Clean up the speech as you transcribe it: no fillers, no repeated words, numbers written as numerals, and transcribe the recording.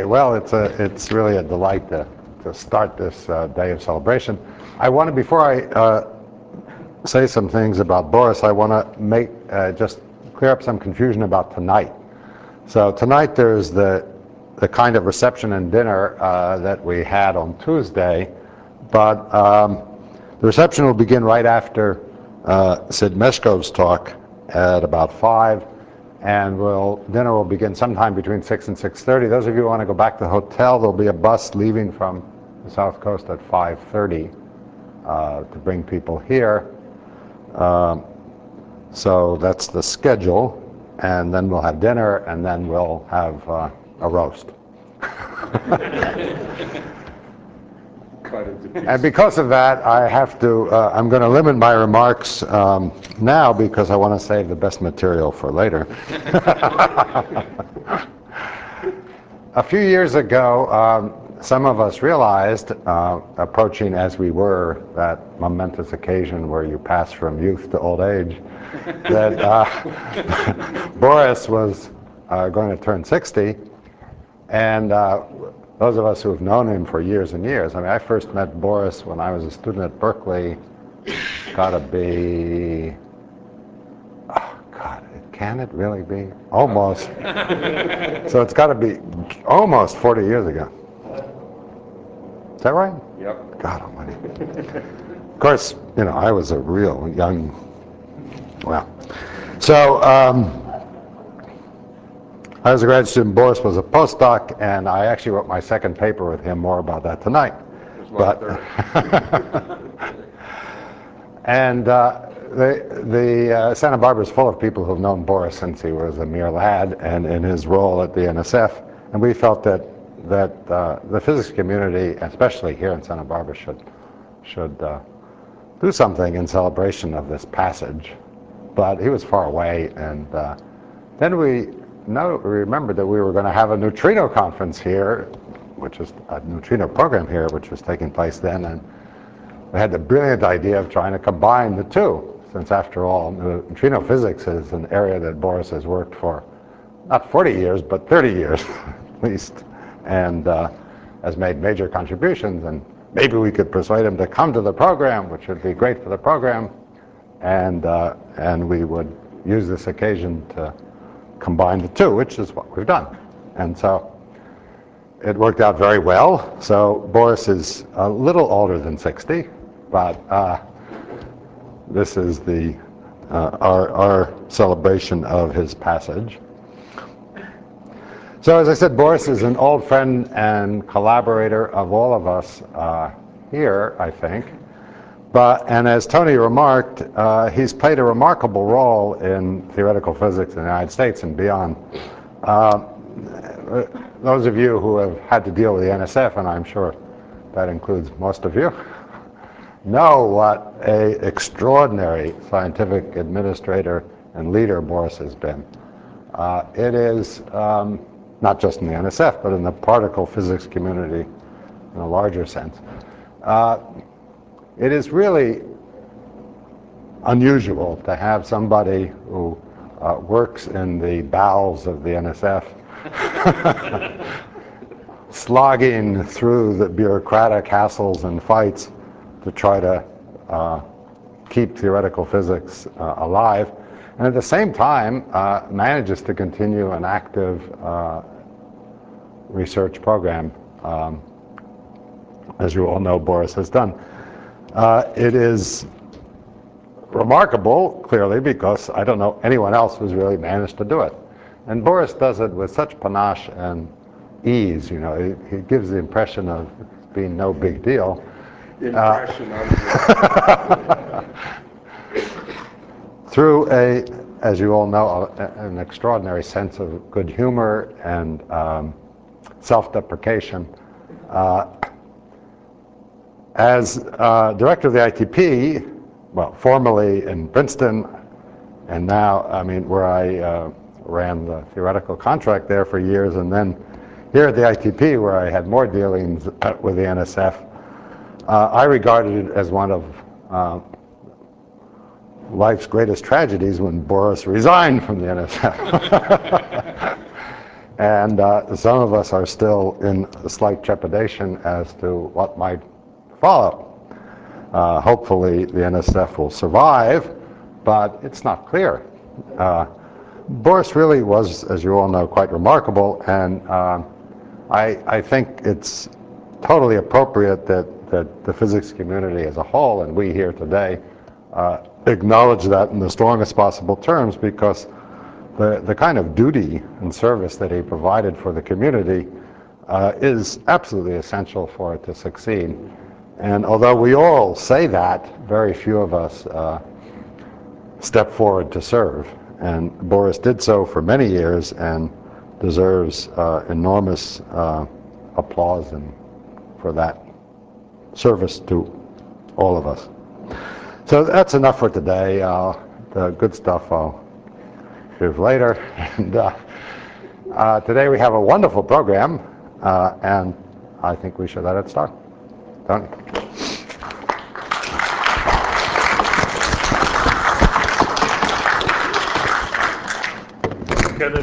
Okay, well, it's really a delight to start this day of celebration. I want to, before I say some things about Boris, I want to make just clear up some confusion about tonight. So tonight there's the kind of reception and dinner that we had on Tuesday, but the reception will begin right after Sid Meshkov's talk at about 5. And dinner will begin sometime between 6 and 6:30. Those of you who want to go back to the hotel, there'll be a bus leaving from the South Coast at 5:30 to bring people here. So that's the schedule. And then we'll have dinner, and then we'll have a roast. And because of that, I have to, I'm going to limit my remarks now because I want to save the best material for later. A few years ago, some of us realized, approaching as we were that momentous occasion where you pass from youth to old age, that Boris was going to turn 60. And those of us who have known him for years and years, I mean, I first met Boris when I was a student at Berkeley. Gotta be, oh God, can it really be? Almost. So it's gotta be almost 40 years ago. Is that right? Yep. God almighty. Of course, you know, I was a real young, well. So, I was a graduate student, Boris was a postdoc, and I actually wrote my second paper with him. More about that tonight. But and Santa Barbara is full of people who've known Boris since he was a mere lad and in his role at the NSF. And we felt that the physics community, especially here in Santa Barbara, should do something in celebration of this passage. But he was far away, and then we remembered that we were going to have a neutrino conference here, which is a neutrino program here, which was taking place then, and we had the brilliant idea of trying to combine the two, since after all, neutrino physics is an area that Boris has worked for, not 40 years, but 30 years at least, and has made major contributions, and maybe we could persuade him to come to the program, which would be great for the program, and we would use this occasion to combine the two, which is what we've done. And so it worked out very well. So Boris is a little older than 60, but this is our celebration of his passage. So as I said, Boris is an old friend and collaborator of all of us here, I think. And as Tony remarked, he's played a remarkable role in theoretical physics in the United States and beyond. Those of you who have had to deal with the NSF, and I'm sure that includes most of you, know what an extraordinary scientific administrator and leader Boris has been. It is not just in the NSF, but in the particle physics community in a larger sense. It is really unusual to have somebody who works in the bowels of the NSF slogging through the bureaucratic hassles and fights to try to keep theoretical physics alive, and at the same time manages to continue an active research program, as you all know Boris has done. It is remarkable, clearly, because I don't know anyone else who's really managed to do it. And Boris does it with such panache and ease, you know. He gives the impression of being no big deal. Through as you all know, an extraordinary sense of good humor and self-deprecation. As director of the ITP, well, formerly in Princeton, and now, I mean, where I ran the theoretical contract there for years, and then here at the ITP, where I had more dealings with the NSF, I regarded it as one of life's greatest tragedies when Boris resigned from the NSF. And some of us are still in a slight trepidation as to what might follow. Hopefully the NSF will survive, but it's not clear. Boris really was, as you all know, quite remarkable, and I think it's totally appropriate that the physics community as a whole, and we here today, acknowledge that in the strongest possible terms, because the kind of duty and service that he provided for the community is absolutely essential for it to succeed. And although we all say that, very few of us step forward to serve. And Boris did so for many years and deserves enormous applause for that service to all of us. So that's enough for today. The good stuff I'll give later. And today we have a wonderful program, and I think we should let it start. Tony.